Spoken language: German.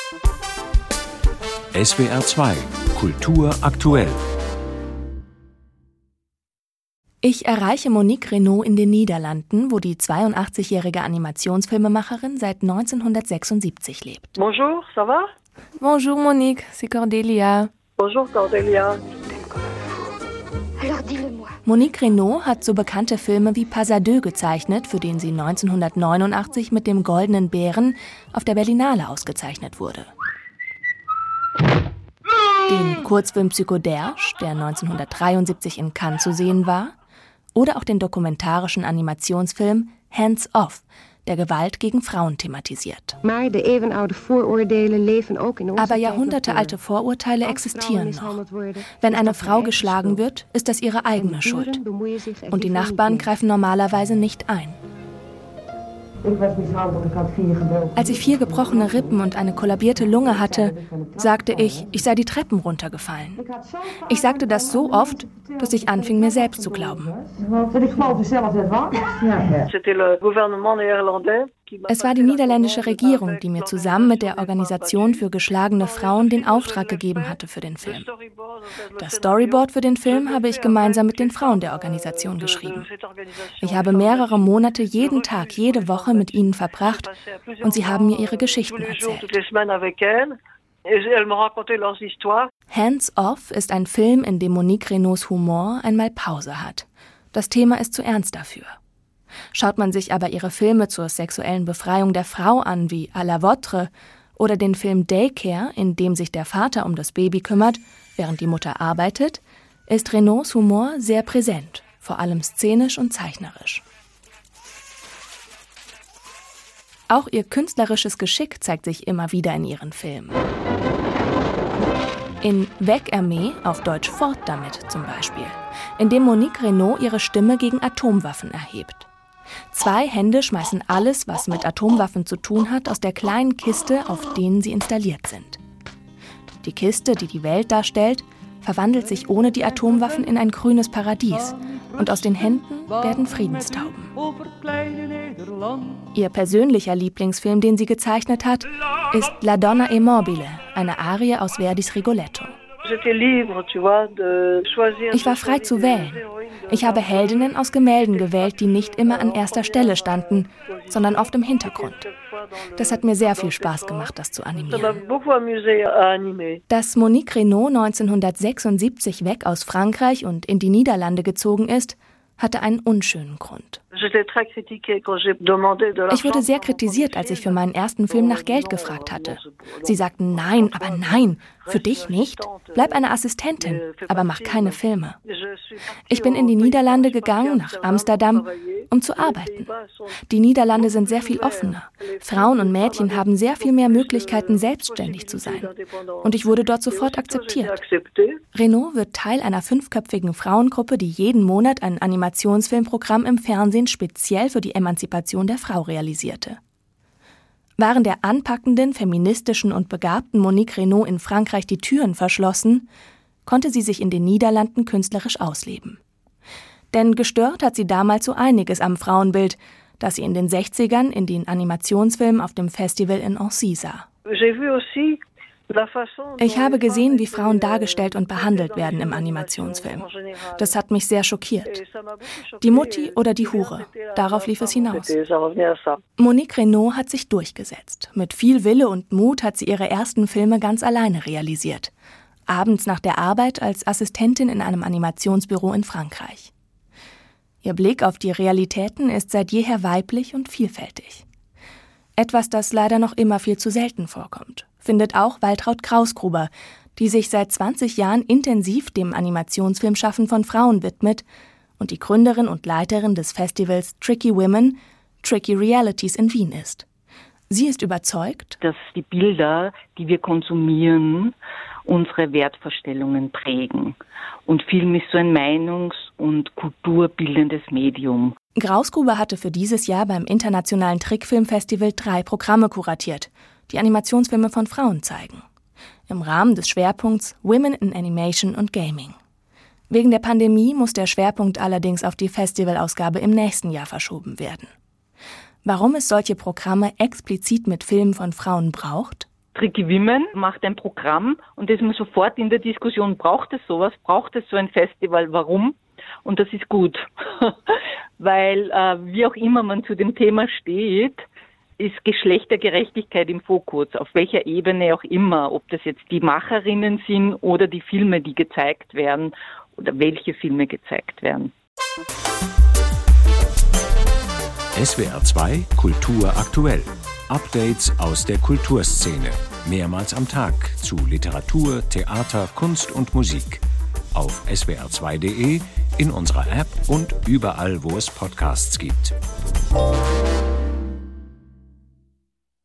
SWR 2 Kultur aktuell. Ich erreiche Monique Renaud in den Niederlanden, wo die 82-jährige Animationsfilmemacherin seit 1976 lebt. Bonjour, ça va? Bonjour Monique, c'est Cordelia. Bonjour Cordelia. Monique Renaud hat so bekannte Filme wie Pas à deux gezeichnet, für den sie 1989 mit dem Goldenen Bären auf der Berlinale ausgezeichnet wurde. Den Kurzfilm Psychoderge, der 1973 in Cannes zu sehen war, oder auch den dokumentarischen Animationsfilm Hands Off, der Gewalt gegen Frauen thematisiert. Aber jahrhundertealte Vorurteile existieren noch. Wenn eine Frau geschlagen wird, ist das ihre eigene Schuld. Und die Nachbarn greifen normalerweise nicht ein. Als ich 4 gebrochene Rippen und eine kollabierte Lunge hatte, sagte ich sei die Treppen runtergefallen. Ich sagte das so oft, dass ich anfing, mir selbst zu glauben. Es war die niederländische Regierung, die mir zusammen mit der Organisation für geschlagene Frauen den Auftrag gegeben hatte für den Film. Das Storyboard für den Film habe ich gemeinsam mit den Frauen der Organisation geschrieben. Ich habe mehrere Monate jeden Tag, jede Woche mit ihnen verbracht und sie haben mir ihre Geschichten erzählt. Hands Off ist ein Film, in dem Monique Renauds Humor einmal Pause hat. Das Thema ist zu ernst dafür. Schaut man sich aber ihre Filme zur sexuellen Befreiung der Frau an, wie À la Vôtre, oder den Film Daycare, in dem sich der Vater um das Baby kümmert, während die Mutter arbeitet, ist Renauds Humor sehr präsent, vor allem szenisch und zeichnerisch. Auch ihr künstlerisches Geschick zeigt sich immer wieder in ihren Filmen. In Weg ermee, auf Deutsch Fort damit zum Beispiel, in dem Monique Renaud ihre Stimme gegen Atomwaffen erhebt. 2 Hände schmeißen alles, was mit Atomwaffen zu tun hat, aus der kleinen Kiste, auf denen sie installiert sind. Die Kiste, die die Welt darstellt, verwandelt sich ohne die Atomwaffen in ein grünes Paradies und aus den Händen werden Friedenstauben. Ihr persönlicher Lieblingsfilm, den sie gezeichnet hat, ist La Donna è mobile, eine Arie aus Verdis Rigoletto. Ich war frei zu wählen. Ich habe Heldinnen aus Gemälden gewählt, die nicht immer an erster Stelle standen, sondern oft im Hintergrund. Das hat mir sehr viel Spaß gemacht, das zu animieren. Dass Monique Renaud 1976 weg aus Frankreich und in die Niederlande gezogen ist, hatte einen unschönen Grund. Ich wurde sehr kritisiert, als ich für meinen ersten Film nach Geld gefragt hatte. Sie sagten, nein, aber nein, für dich nicht. Bleib eine Assistentin, aber mach keine Filme. Ich bin in die Niederlande gegangen, nach Amsterdam, um zu arbeiten. Die Niederlande sind sehr viel offener. Frauen und Mädchen haben sehr viel mehr Möglichkeiten, selbstständig zu sein. Und ich wurde dort sofort akzeptiert. Renaud wird Teil einer 5-köpfigen Frauengruppe, die jeden Monat ein Animationsfilmprogramm im Fernsehen speziell für die Emanzipation der Frau realisierte. Waren der anpackenden, feministischen und begabten Monique Renaud in Frankreich die Türen verschlossen, konnte sie sich in den Niederlanden künstlerisch ausleben. Denn gestört hat sie damals so einiges am Frauenbild, das sie in den 60ern in den Animationsfilmen auf dem Festival in Annecy sah. Ich habe gesehen, wie Frauen dargestellt und behandelt werden im Animationsfilm. Das hat mich sehr schockiert. Die Mutti oder die Hure, darauf lief es hinaus. Monique Renaud hat sich durchgesetzt. Mit viel Wille und Mut hat sie ihre ersten Filme ganz alleine realisiert. Abends nach der Arbeit als Assistentin in einem Animationsbüro in Frankreich. Ihr Blick auf die Realitäten ist seit jeher weiblich und vielfältig. Etwas, das leider noch immer viel zu selten vorkommt, findet auch Waltraud Krausgruber, die sich seit 20 Jahren intensiv dem Animationsfilmschaffen von Frauen widmet und die Gründerin und Leiterin des Festivals Tricky Women, Tricky Realities in Wien ist. Sie ist überzeugt, dass die Bilder, die wir konsumieren, unsere Wertvorstellungen prägen. Und Film ist so ein meinungs- und kulturbildendes Medium. Krausgruber hatte für dieses Jahr beim Internationalen Trickfilmfestival 3 Programme kuratiert, die Animationsfilme von Frauen zeigen. Im Rahmen des Schwerpunkts Women in Animation und Gaming. Wegen der Pandemie muss der Schwerpunkt allerdings auf die Festivalausgabe im nächsten Jahr verschoben werden. Warum es solche Programme explizit mit Filmen von Frauen braucht? Tricky Women macht ein Programm und ist man sofort in der Diskussion, braucht es sowas, braucht es so ein Festival, warum? Und das ist gut, weil wie auch immer man zu dem Thema steht, ist Geschlechtergerechtigkeit im Fokus, auf welcher Ebene auch immer, ob das jetzt die Macherinnen sind oder die Filme, die gezeigt werden oder welche Filme gezeigt werden. SWR 2 Kultur aktuell. Updates aus der Kulturszene. Mehrmals am Tag zu Literatur, Theater, Kunst und Musik. Auf swr2.de, in unserer App und überall, wo es Podcasts gibt.